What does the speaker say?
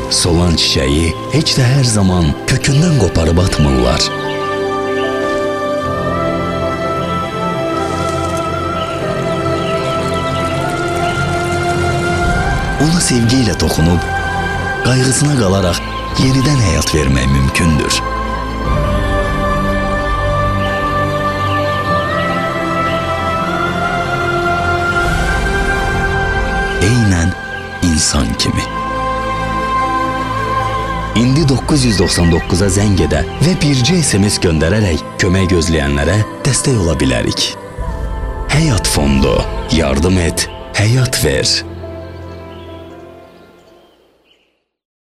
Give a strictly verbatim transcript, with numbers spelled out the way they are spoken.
solan çiçeği heç də hər zaman kökündən qoparıb atmırlar. Ona sevgiyle toxunub, qayğısına qalaraq yenidən həyat vermək mümkündür. Eynən insan kimi. İndi doqquz yüz doxsan doqquza zəng edə və bircə S M S göndərərək kömək gözləyənlərə dəstək ola bilərik. Həyat Fondu. Yardım et, həyat ver.